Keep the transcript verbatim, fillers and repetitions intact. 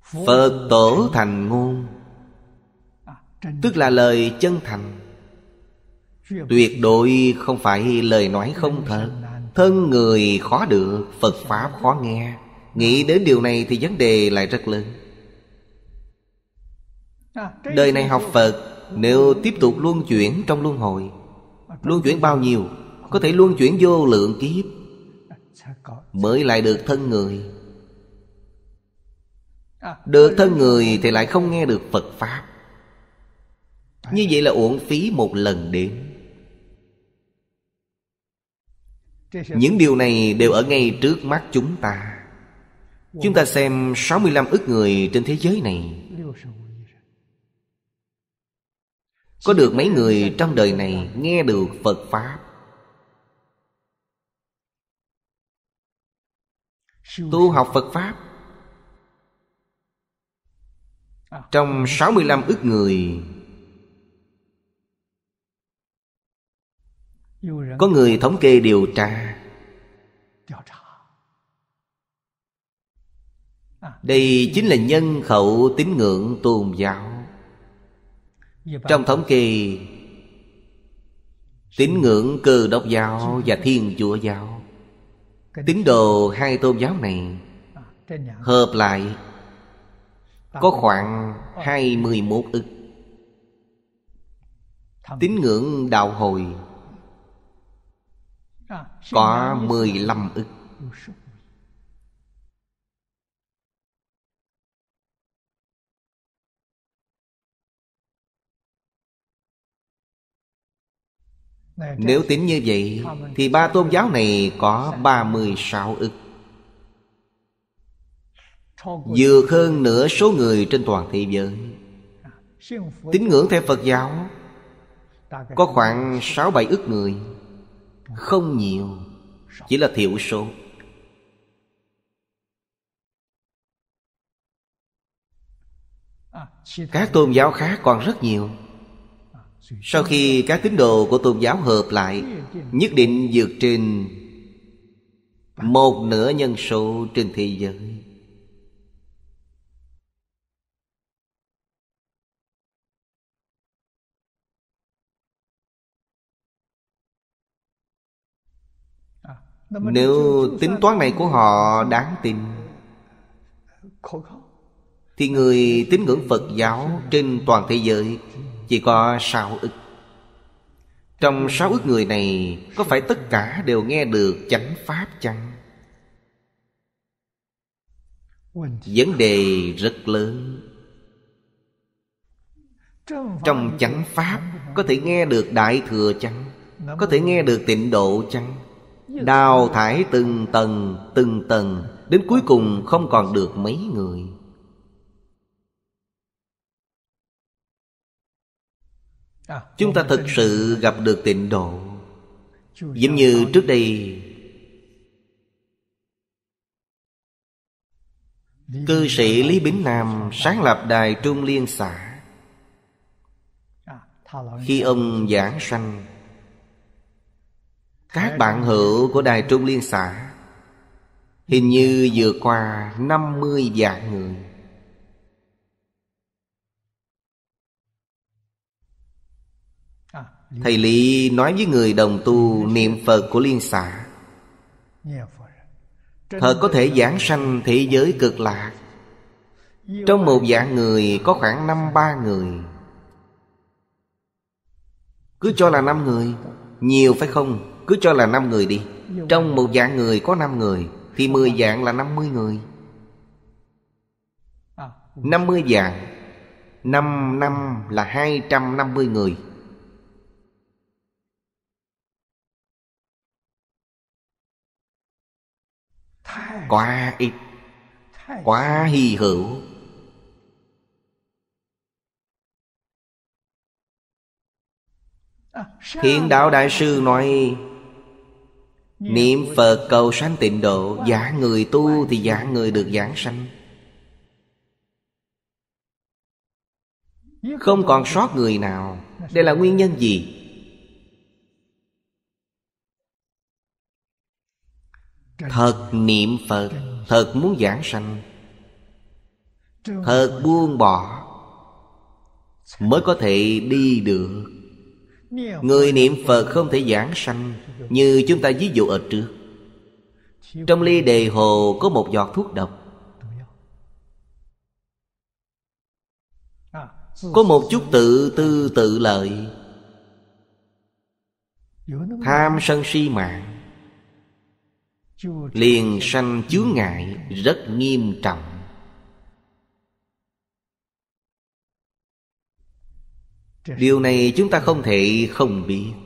Phật tổ thành ngôn, tức là lời chân thành, tuyệt đối không phải lời nói không thật. Thân người khó được, Phật Pháp khó nghe. Nghĩ đến điều này thì vấn đề lại rất lớn. Đời này học Phật, nếu tiếp tục luân chuyển trong luân hồi, luân chuyển bao nhiêu? Có thể luân chuyển vô lượng kiếp mới lại được thân người. Được thân người thì lại không nghe được Phật Pháp. Như vậy là uổng phí một lần đến. Những điều này đều ở ngay trước mắt chúng ta. Chúng ta xem sáu mươi lăm ức người trên thế giới này, có được mấy người trong đời này nghe được Phật Pháp, tu học Phật Pháp? Trong sáu mươi lăm ức người, có người thống kê điều tra, đây chính là nhân khẩu tín ngưỡng tôn giáo. Trong thống kê, tín ngưỡng Cơ Đốc giáo và Thiên Chúa giáo, tín đồ hai tôn giáo này hợp lại có khoảng hai mươi mốt ức. Tín ngưỡng đạo hồi có mười lăm ức. Nếu tính như vậy thì ba tôn giáo này có ba mươi sáu ức, vượt hơn nửa số người trên toàn thế giới. Tín ngưỡng theo Phật giáo có khoảng sáu bảy ức người, không nhiều, chỉ là thiểu số. Các tôn giáo khác còn rất nhiều. Sau khi các tín đồ của tôn giáo hợp lại, nhất định vượt trên một nửa nhân số trên thế giới. Nếu tính toán này của họ đáng tin thì người tín ngưỡng Phật giáo trên toàn thế giới chỉ có sáu ức. Trong sáu ức người này, có phải tất cả đều nghe được chánh Pháp chăng? Vấn đề rất lớn. Trong chánh Pháp có thể nghe được Đại Thừa chăng? Có thể nghe được Tịnh Độ chăng? Đào thải từng tầng, từng tầng, đến cuối cùng không còn được mấy người. Chúng ta thực sự gặp được Tịnh Độ. Giống như trước đây, cư sĩ Lý Bính Nam sáng lập Đài Trung Liên xã. Khi ông giảng sanh, các bạn hữu của Đài Trung Liên xã hình như vượt qua năm mươi vạn người. Thầy Lý nói với người đồng tu niệm Phật của liên xã, thật có thể giảng sanh thế giới cực lạc. Trong một vạn người có khoảng năm ba người. Cứ cho là năm người, nhiều phải không? Cứ cho là năm người đi. Trong một vạn người có năm người, thì mười vạn là năm mươi người. Năm mươi vạn, năm năm là hai trăm năm mươi người. Quá ít, quá hy hữu. Thiện Đạo Đại Sư nói, niệm Phật cầu sanh tịnh độ, dạng người tu thì dạng người được giảng sanh. Không còn sót người nào. Đây là nguyên nhân gì? Thật niệm Phật, thật muốn giảng sanh. thật buông bỏ mới có thể đi được. Người niệm Phật không thể giảng sanh. Như chúng ta ví dụ ở trước, trong ly đề hồ có một giọt thuốc độc, có một chút tự tư tự lợi, tham sân si mạng, liền sanh chướng ngại rất nghiêm trọng. Điều này chúng ta không thể không biết.